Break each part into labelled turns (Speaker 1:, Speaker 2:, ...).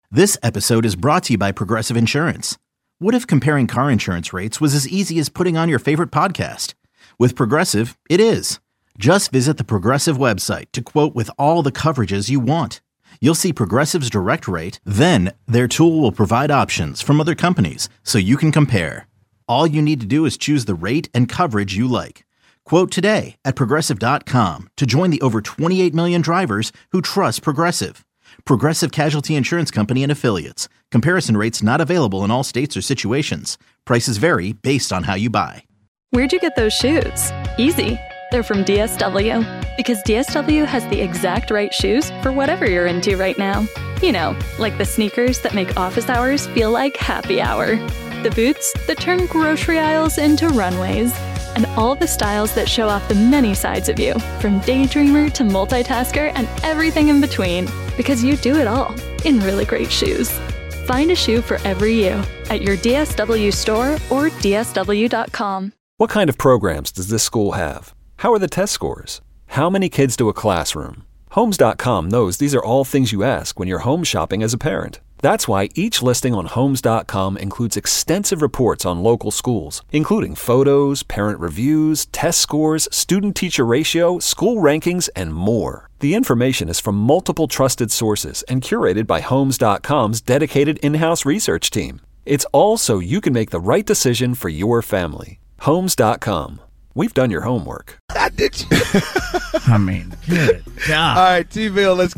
Speaker 1: This episode is brought to you by Progressive Insurance. What if comparing car insurance rates was as easy as putting on your favorite podcast? With Progressive, it is. Just visit the Progressive website to quote with all the coverages you want. You'll see Progressive's direct rate, then their tool will provide options from other companies so you can compare. All you need to do is choose the rate and coverage you like. Quote today at Progressive.com to join the over 28 million drivers who trust Progressive. Progressive Casualty Insurance Company and Affiliates. Comparison rates not available in all states or situations. Prices vary based on how you buy.
Speaker 2: Where'd you get those shoes? Easy. They're from DSW. Because DSW has the exact right shoes for whatever you're into right now. You know, like the sneakers that make office hours feel like happy hour. The boots that turn grocery aisles into runways. And all the styles that show off the many sides of you, from daydreamer to multitasker and everything in between. Because you do it all in really great shoes. Find a shoe for every you at your DSW store or DSW.com.
Speaker 3: What kind of programs does this school have? How are the test scores? How many kids to a classroom? Homes.com knows these are all things you ask when you're home shopping as a parent. That's why each listing on Homes.com includes extensive reports on local schools, including photos, parent reviews, test scores, student-teacher ratio, school rankings, and more. The information is from multiple trusted sources and curated by Homes.com's dedicated in-house research team. It's all so you can make the right decision for your family. Homes.com. We've done your homework.
Speaker 4: Did you?
Speaker 5: I mean, good God.
Speaker 4: All right, T-Bill, let's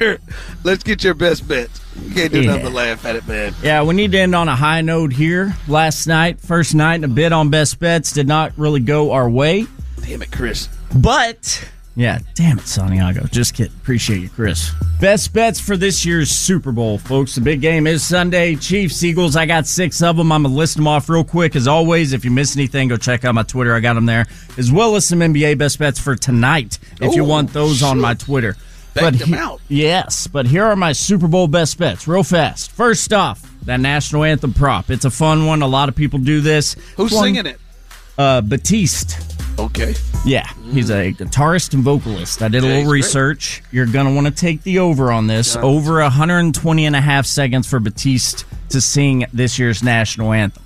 Speaker 4: get your best bets. You can't do nothing but laugh at it, man.
Speaker 5: Yeah, we need to end on a high note here. Last night, first night, and a bit on best bets did not really go our way.
Speaker 4: Damn it, Chris.
Speaker 5: But, yeah, damn it, Santiago. Just kidding. Appreciate you, Chris. Best bets for this year's Super Bowl, folks. The big game is Sunday. Chiefs, Eagles, I got 6 of them. I'm going to list them off real quick. As always, if you miss anything, go check out my Twitter. I got them there. As well as some NBA best bets for tonight, if you want those on my Twitter.
Speaker 4: Them out.
Speaker 5: Yes, but here are my Super Bowl best bets real fast. First off, that national anthem prop. It's a fun one. A lot of people do this.
Speaker 4: Who's singing it?
Speaker 5: Batiste.
Speaker 4: Okay.
Speaker 5: Yeah, he's a guitarist and vocalist. I did a little research. You're going to want to take the over on this. Over 120 and a half seconds for Batiste to sing this year's national anthem.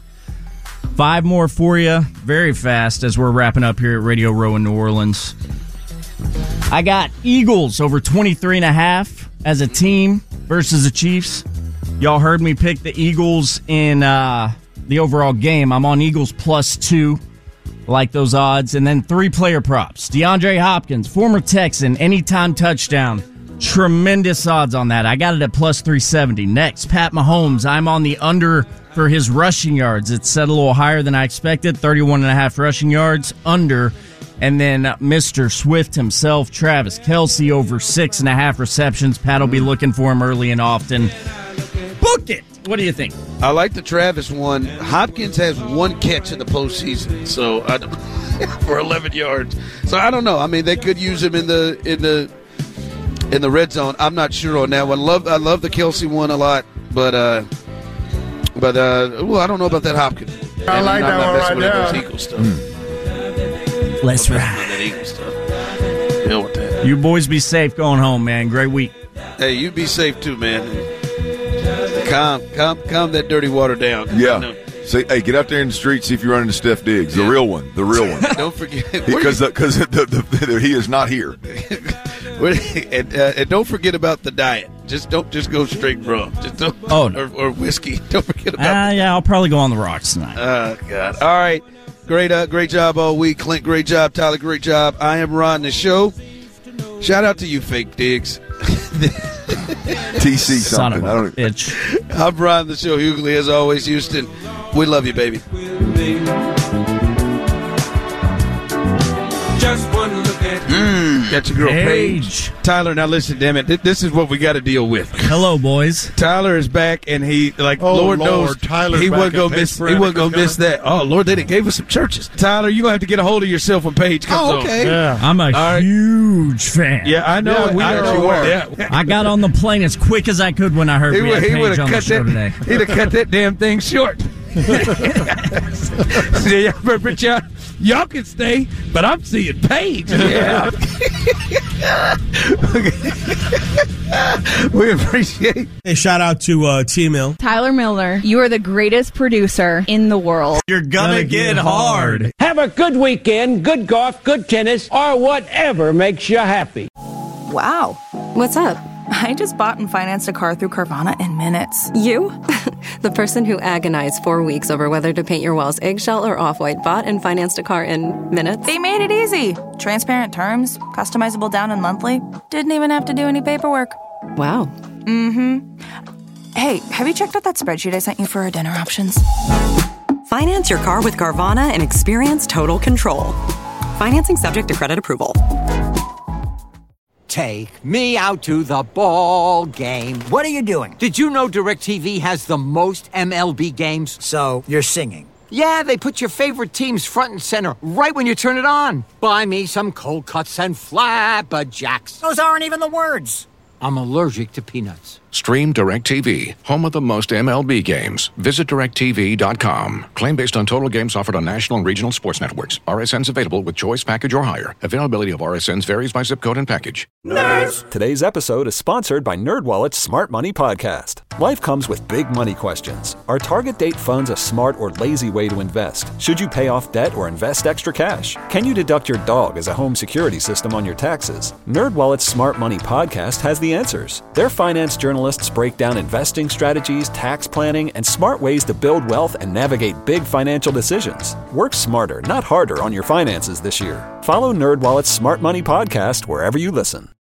Speaker 5: 5 more for you very fast as we're wrapping up here at Radio Row in New Orleans. I got Eagles over 23 and a half as a team versus the Chiefs. Y'all heard me pick the Eagles in the overall game. I'm on Eagles +2. Like those odds. And then 3 player props. DeAndre Hopkins, former Texan, anytime touchdown. Tremendous odds on that. I got it at +370. Next, Pat Mahomes. I'm on the under for his rushing yards. It's set a little higher than I expected. 31.5 rushing yards, under. And then Mr. Swift himself, Travis Kelce, over 6.5 receptions. Pat will be looking for him early and often. Book it! What do you think?
Speaker 4: I like the Travis one. Hopkins has 1 catch in the postseason, so for 11 yards. So I don't know. I mean, they could use him in the red zone. I'm not sure on that one. I love the Kelce one a lot, but I don't know about that Hopkins.
Speaker 6: I like that one right there.
Speaker 4: Those Eagles stuff.
Speaker 5: Let's ride.
Speaker 4: That Eagles stuff. Hell with that.
Speaker 5: You boys be safe going home, man. Great week.
Speaker 4: Hey, you be safe too, man. Calm that dirty water down.
Speaker 6: Yeah. See, hey, get out there in the street, see if you run into Steph Diggs, the real one.
Speaker 4: Don't forget.
Speaker 6: Because he is not here.
Speaker 4: And don't forget about the diet. Don't go straight rum. Or whiskey. Don't forget about
Speaker 5: yeah, I'll probably go on the rocks tonight.
Speaker 4: Oh, God. All right. Great job all week. Clint, great job. Tyler, great job. I am Ron the show. Shout out to you, fake Diggs.
Speaker 6: TC something.
Speaker 5: Son of a bitch.
Speaker 4: I'm Ron the show. Hughley, as always, Houston. We love you, baby.
Speaker 7: Just one look at
Speaker 4: Got your girl Paige. Tyler, now listen, damn it. This is what we got to deal with.
Speaker 5: Hello, boys.
Speaker 4: Tyler is back, and he, Lord knows,
Speaker 6: Tyler's
Speaker 4: he wasn't
Speaker 6: back
Speaker 4: going to miss that. Oh, Lord, they done gave us some churches. Tyler, you're going to have to get a hold of yourself when Paige comes on.
Speaker 6: okay.
Speaker 5: Yeah, I'm a huge fan.
Speaker 4: Yeah, I know.
Speaker 6: Yeah, we
Speaker 4: I
Speaker 6: know
Speaker 4: know
Speaker 6: you are.
Speaker 4: Yeah.
Speaker 5: I got on the plane as quick as I could when I heard we had Paige on the show today.
Speaker 4: He'd have cut that damn thing short. Y'all can stay, but I'm seeing Paige. Yeah. We appreciate.
Speaker 7: Hey, shout out to T-Mill.
Speaker 8: Tyler Milner, you are the greatest producer in the world.
Speaker 5: You're gonna get hard.
Speaker 9: Have a good weekend, good golf, good tennis, or whatever makes you happy.
Speaker 10: Wow. What's up?
Speaker 8: I just bought and financed a car through Carvana in minutes.
Speaker 10: You? The person who agonized 4 weeks over whether to paint your walls eggshell or off-white bought and financed a car in minutes.
Speaker 8: They made it easy. Transparent terms, customizable down and monthly. Didn't even have to do any paperwork.
Speaker 10: Wow.
Speaker 8: Mm-hmm. Hey, have you checked out that spreadsheet I sent you for our dinner options?
Speaker 11: Finance your car with Carvana and experience total control. Financing subject to credit approval.
Speaker 12: Take me out to the ball game. What are you doing? Did you know DirecTV has the most MLB games? So, you're singing. Yeah, they put your favorite teams front and center right when you turn it on. Buy me some cold cuts and flabberjacks. Those aren't even the words. I'm allergic to peanuts.
Speaker 13: Stream DirecTV, home of the most MLB games. Visit DirecTV.com. Claim based on total games offered on national and regional sports networks. RSNs available with choice package or higher. Availability of RSNs varies by zip code and package.
Speaker 3: Nerds! Today's episode is sponsored by NerdWallet's Smart Money Podcast. Life comes with big money questions. Are target date funds a smart or lazy way to invest? Should you pay off debt or invest extra cash? Can you deduct your dog as a home security system on your taxes? NerdWallet's Smart Money Podcast has the answers. Their finance journalists break down investing strategies, tax planning, and smart ways to build wealth and navigate big financial decisions. Work smarter, not harder on your finances this year. Follow NerdWallet's Smart Money Podcast wherever you listen.